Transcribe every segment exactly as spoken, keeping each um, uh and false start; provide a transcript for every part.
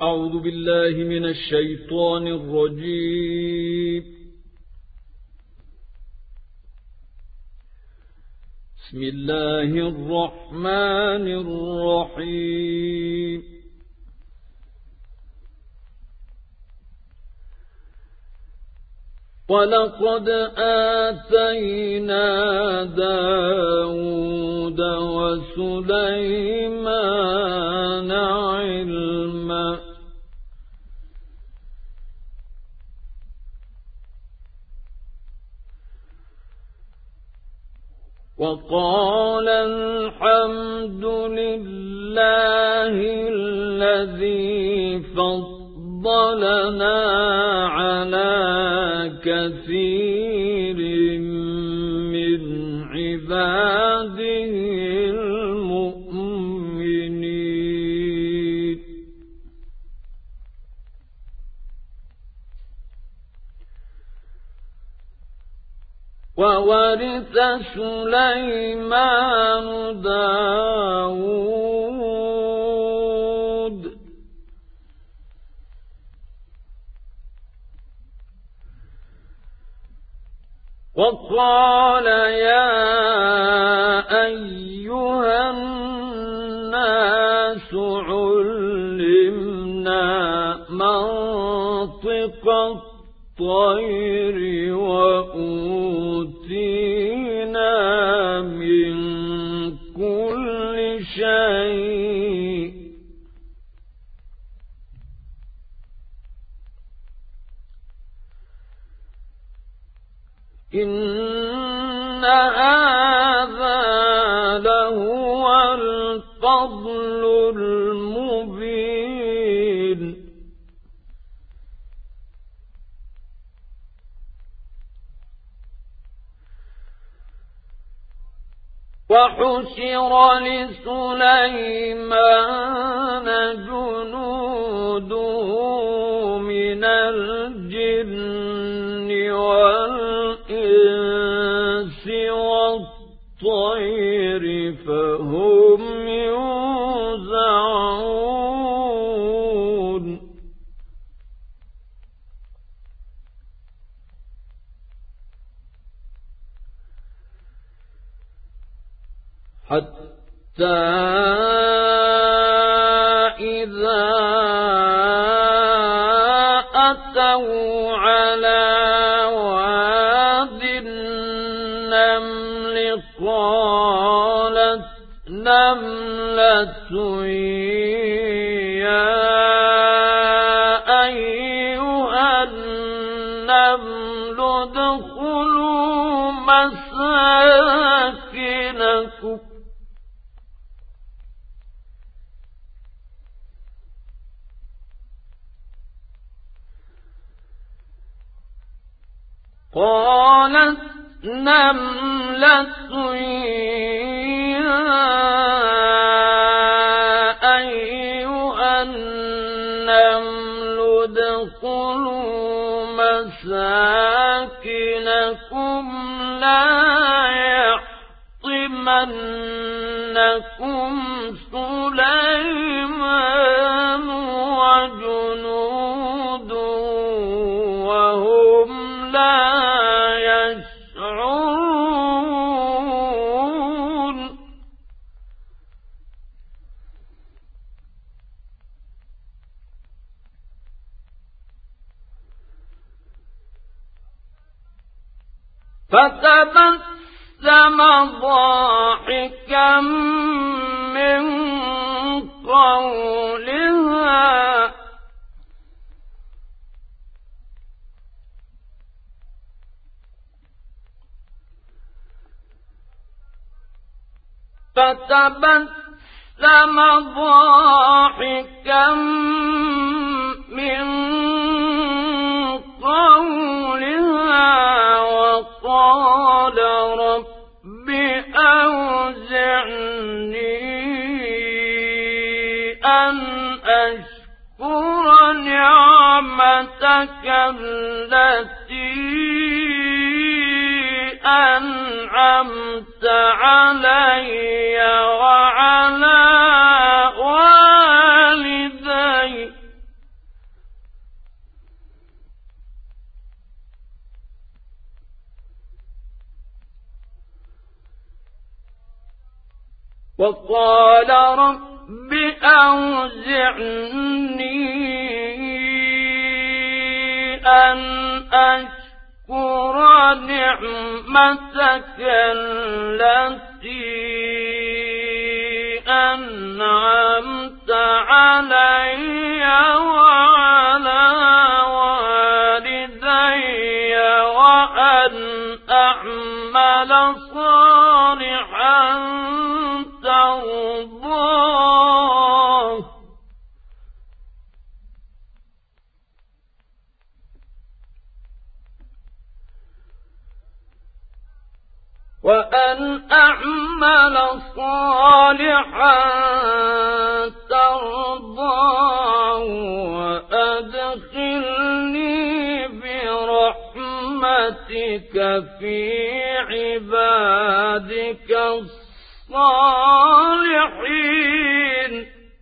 أعوذ بالله من الشيطان الرجيم. بسم الله الرحمن الرحيم. ولقد آتينا داود وسليمان علما وقال الحمد لله الذي فضلنا على كثير من عباده المؤمنين. وورث سليمان داود وقال يا أيها الناس علمنا منطق الطير وأوتينا من كل شيء إن هذا لهو الفضل المبين. وحشر لسليمان جنوده من الجن والإنس والطير فهم يوزعون. حتى إذا أتوا على واد النمل قالت نملة يا أيها النمل ادخلوا مساكنكم قالت نملة يا أيها النمل ادخلوا مساكنكم لا يحطمنكم سليمان وجنوده وهم لا يشعرون. فتبسم ضاحكا من قولها فتبسم ضاحكا من قولها وقال رب أوزعني أن أشكر نعمتك التي أنعمت علي وعلى والدي وقال رب أوزعني أن أشكر نعمتك التي أنعمت علي وعلى والدي وأن أعمل صالحا ترضاه وأن أعمل صالحا ترضاه وأدخلني برحمتك في عبادك الصالحين.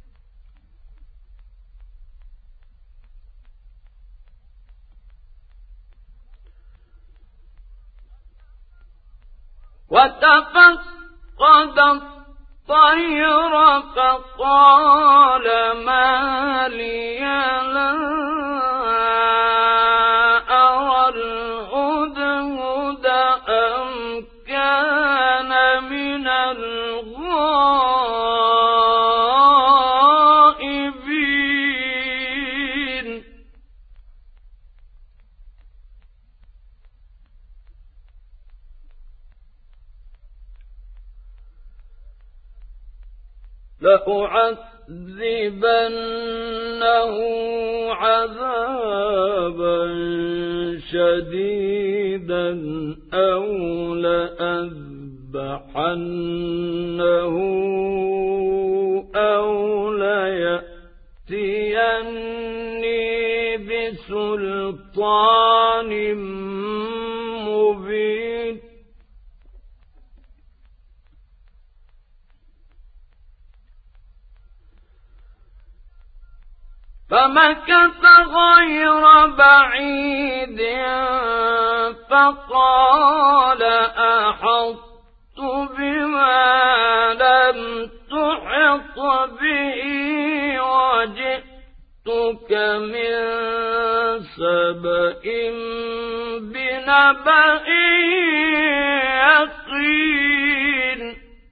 وتفقد الطير فقال ما لي لا أرى الهدهد أم كان من الغائبين. لأعذبنه عذابا شديدا أو لأذبحنه أو ليأتيني بسلطان مبين. فمكث غير بعيد فقال أحطت بما لم تحط به وجئتك من سبأ بنبأ يقين.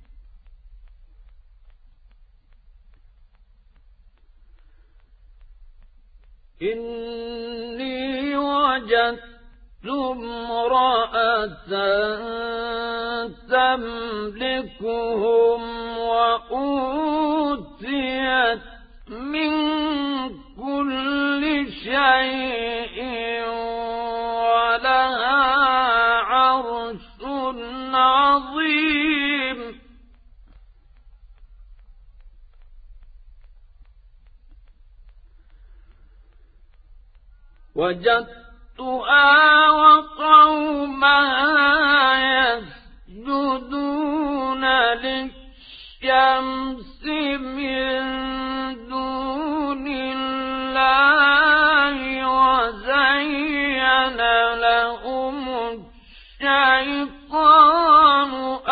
إني وجدت امرأة تملكهم وأوتيت من كل شيء ولها عرش عظيم. وجدتها وقومها يسجدون للشمس من دون الله وزين لهم الشيطان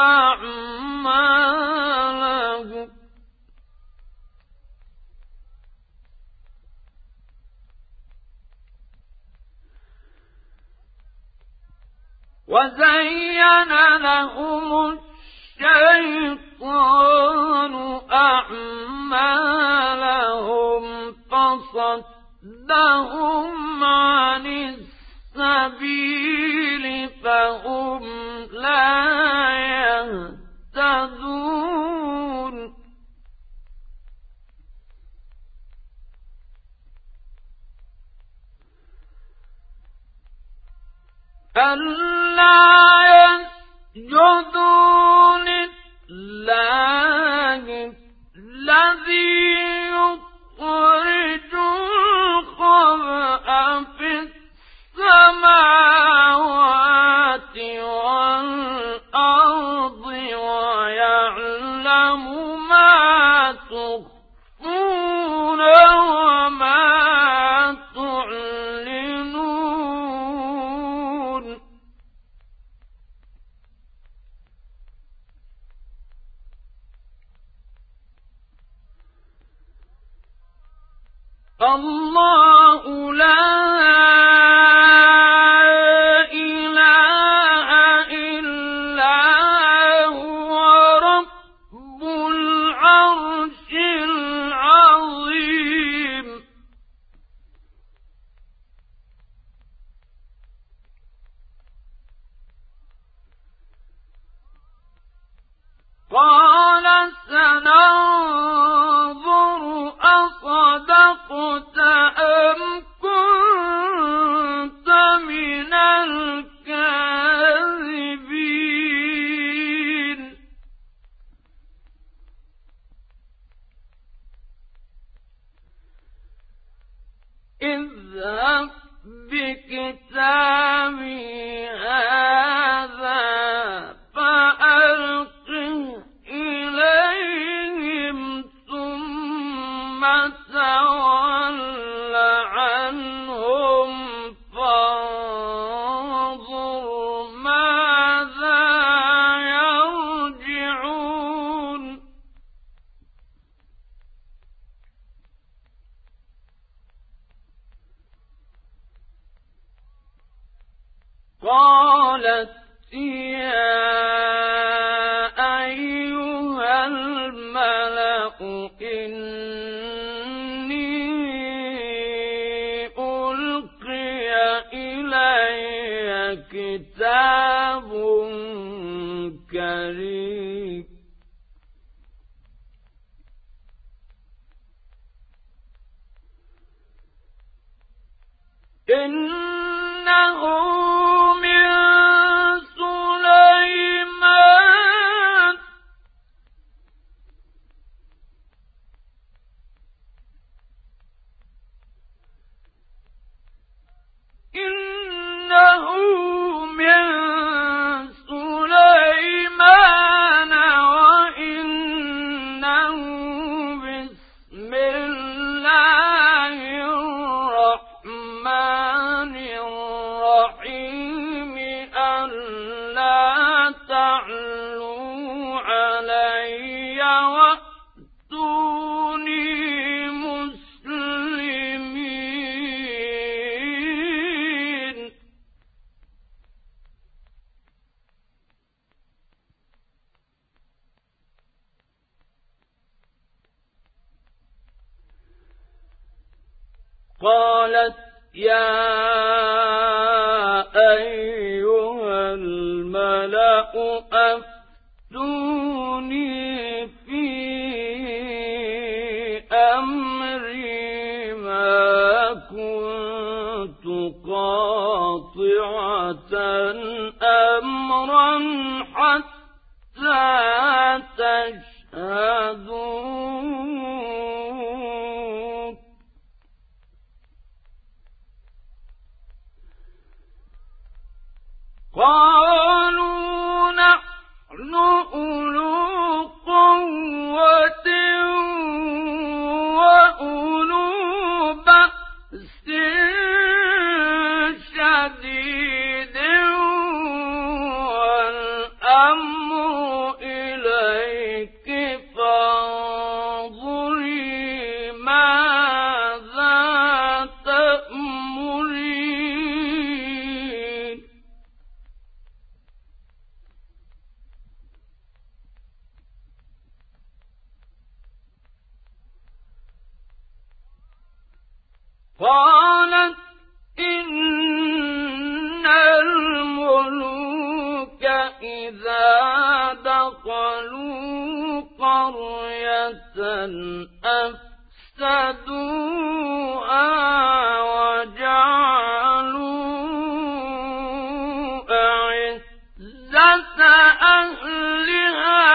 أعمالهم وزين لهم الشيطان أعمالهم فصدهم عن السبيل فهم لا يهتدون. ألا يسجدوا لله الذي يخرج الخبأ في السماوات والأرض ويعلم ما تخفون وما تعلنون. الله لا إله إلا هو رب العرش العظيم قال سننظر أصدقت أم كنت من الكاذبين اذهب بكتابي هذا فألقه إليهم ثم تول عنهم فانظر ماذا يرجعون قالت يا أيها الملأ إني ألقي إلي كتاب كريم إنه من سليمان إنه من سليمان وإنه بسم الله الرحمن الرحيم ألا تعلوا علي وأتوني مسلمين قالت يا أيها الملأ أفتوني في أمري ما كنت قاطعة أمرا حتى تشهدون قالوا نحن أولو قوة وأولو بأس شديد والأمر إليك فانظري ماذا تأمرين قالت إن الملوك إذا دخلوا قرية أفسدوها وجعلوا أعزة أهلها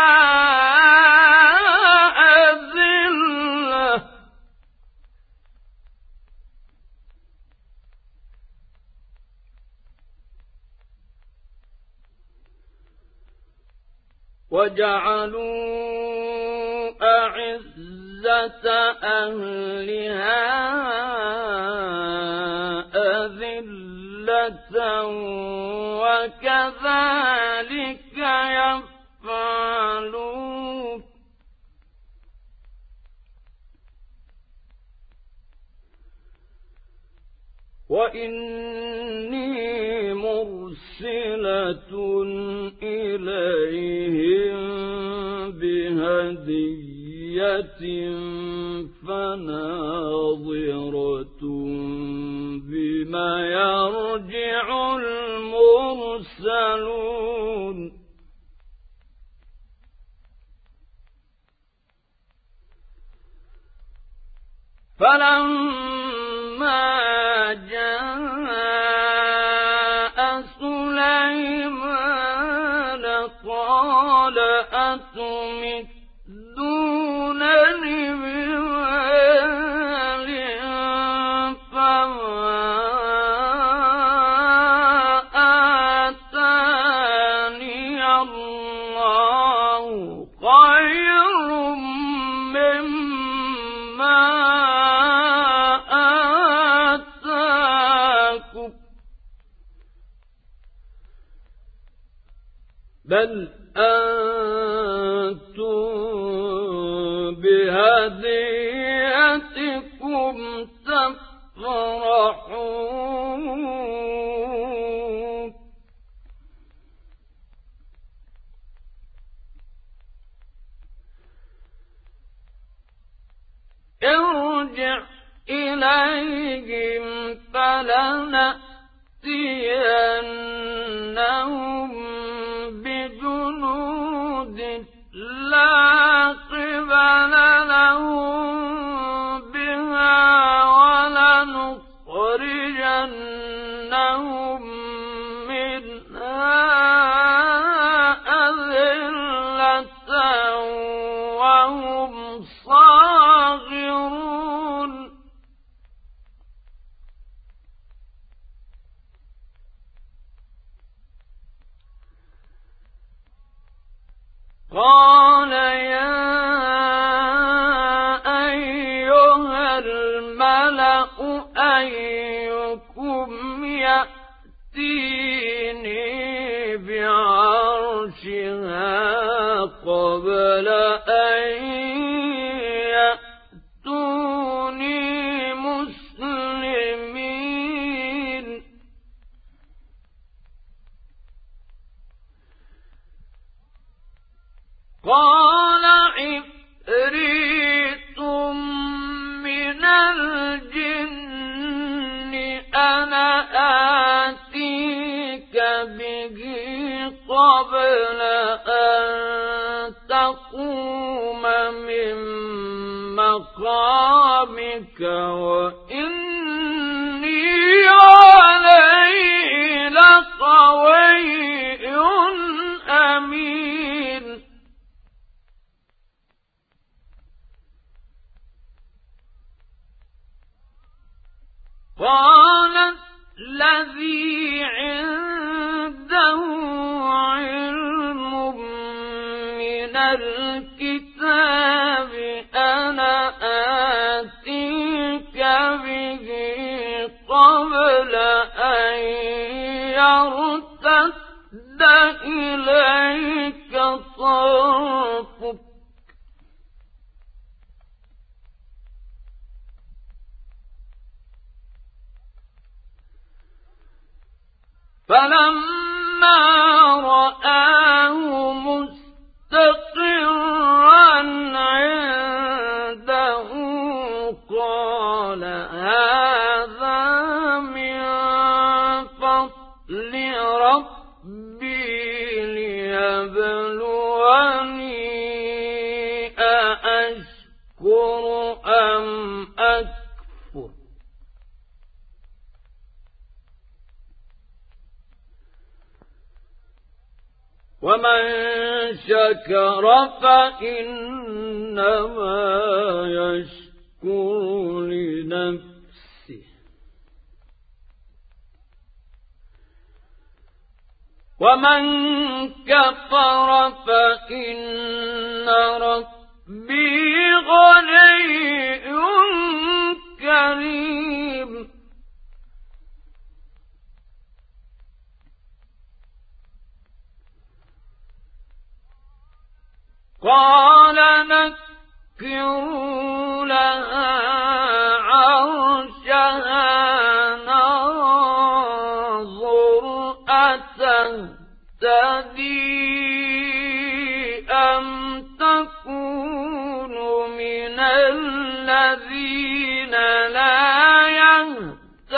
أذلة وجعلوا أعزة أهلها أذلة وكذلك يفعلون وإني مرسلة إليهم بهدية فناظرة بما يرجع المرسلون فلما جاء سليمان قال أتمدونني بمال فما آتاني الله خير مما بل أنتم بهديتكم تفرحون ارجع إليهم فلنأتينهم بجنود لا قبل لهم بها ولنخرجنهم منها أذلة وهم صاغرون قال يا أيها الملأ أيكم يأتيني بعرشها قبل أن يأتوني مسلمين قال عفريت من الجن أنا آتيك به قبل أن تقوم من مقامك وإني عليه لقوي أمين قال الذي عنده علم من الكتاب أنا آتيك به قبل أن يرتد إليك طرفك فلما رآه مستقرا عنده قال هذا من فضل ربي ليبلوني أأشكر أم أكفر ومن شكر فإنما يشكر لنفسه ومن كفر فإن ربي غني كريم قال نكروا لها عرشها ننظر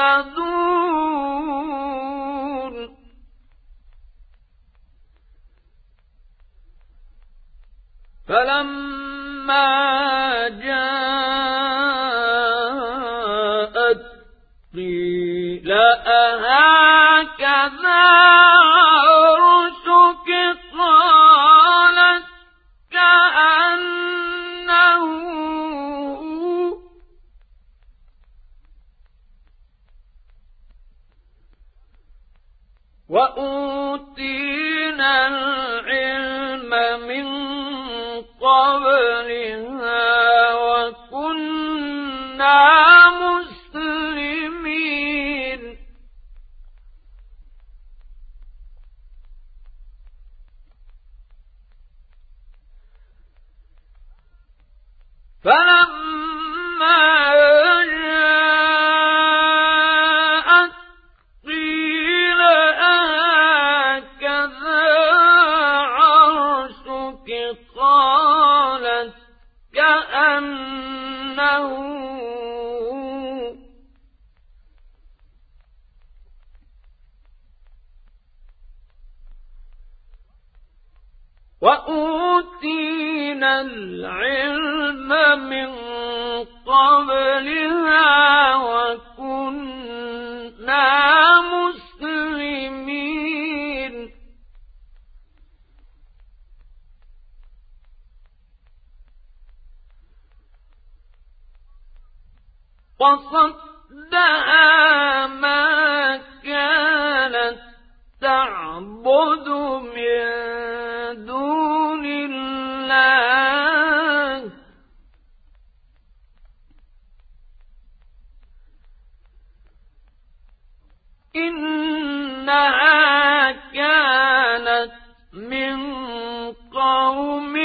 يهتدون فلما جاءت قيل أهكذا عرشك قالت كأنه وأوتينا العلم من قبلها وكنا مسلمين فلما جاءت قيل أهكذا عرشك قالت كأنه وأوتينا العلم من قبلها وكنا مسلمين وصدها ما كانت تعبد من دون الله إنها كانت من قوم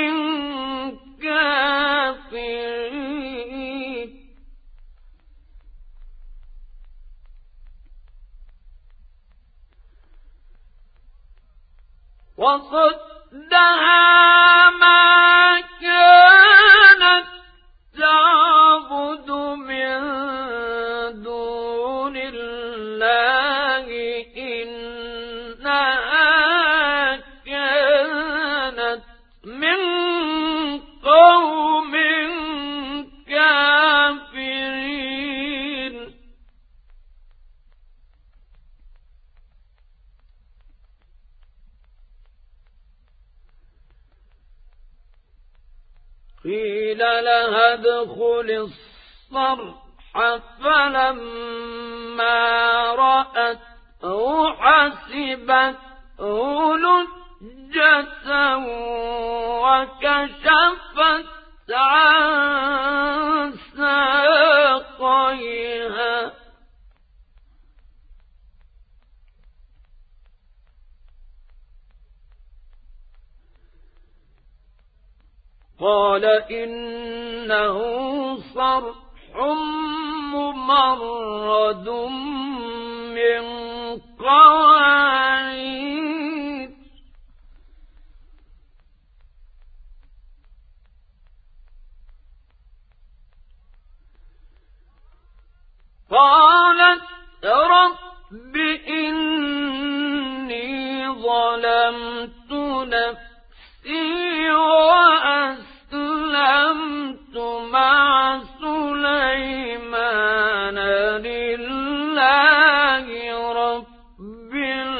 كافرين وصدها ما كانت تعبد من دون الله إنها كانت من قوم كافرين قيل لها ادخل الصرح فلما رأته حسبته لجة وكشفت عن ساقيها قال إنه صرح ممرد من قوارير قالت رب إني ظلمت نفسي وأسلمت مع سليمان لله رب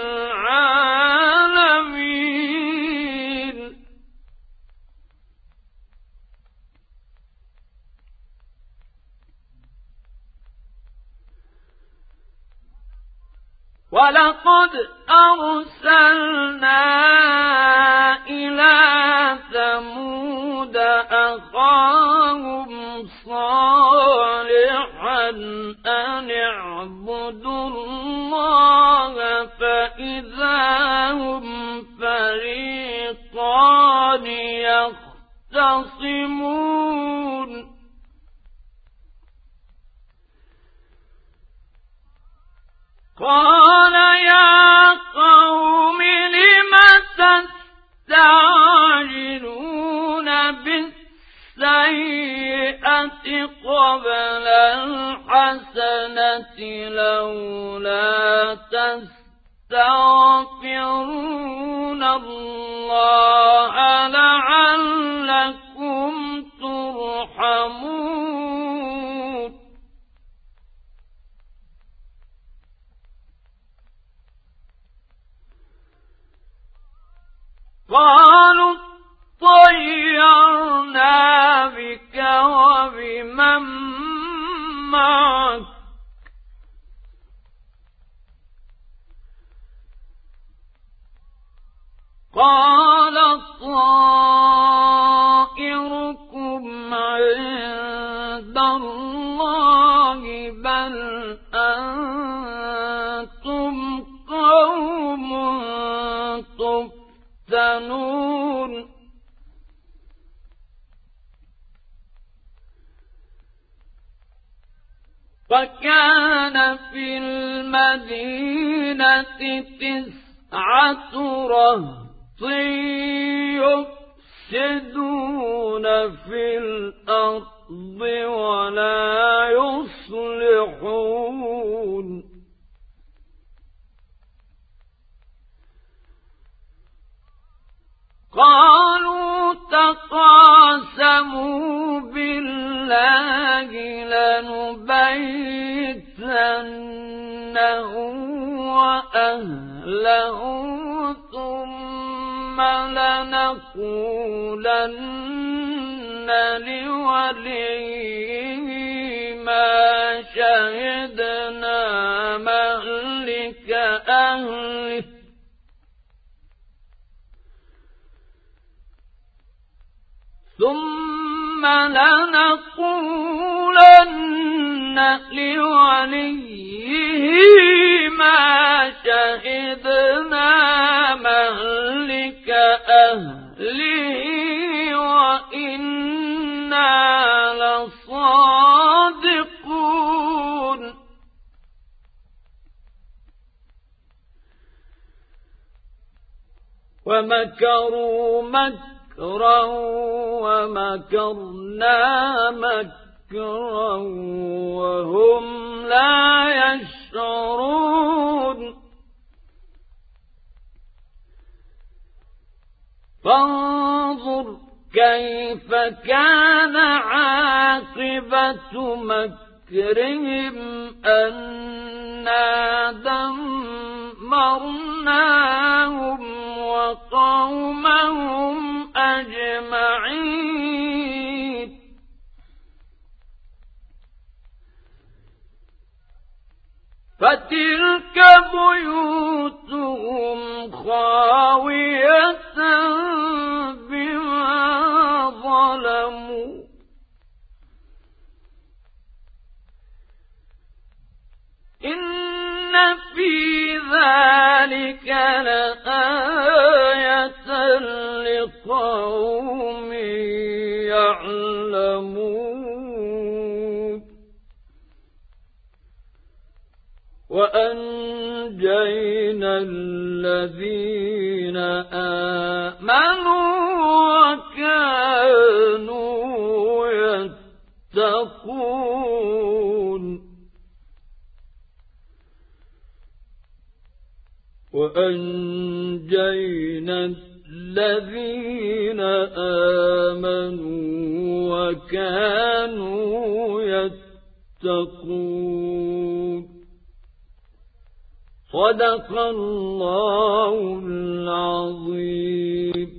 العالمين ولقد أرسلنا إلى ثمود أخاهم صالحا أن اعبدوا الله فإذا هم فريقان يختصمون قال يا قوم لم تستعجلون بالسيئة قبل الحسنة بالحسنة لولا تستغفرون الله لعلكم ترحمون قالوا طيرنا بك وبمن معك قال طائركم عند الله بل أنتم قوم تفتنون فكان في المدينة تسعة رهط يفسدون في الأرض ولا يصلحون قالوا تقاسموا بالله لنبيتنه وأهله ثم لنقولن لوليه ما شهدنا مهلك أهله ثم لنقولن لوليه ما شهدنا مهلك أهله وإنا لصادقون ومكروا مكرا ومكرنا مكرا وهم لا يشعرون فانظر كيف كان عاقبة مكرهم أنا دمرناهم وقومهم أجمعين فتلك بيوتهم خاوية بما ظلموا إن في ذلك لآية لقوم يعلمون وأنجينا الذين آمنوا وكانوا يتقون وأنجينا الذين آمنوا وكانوا يتقون صدق الله العظيم.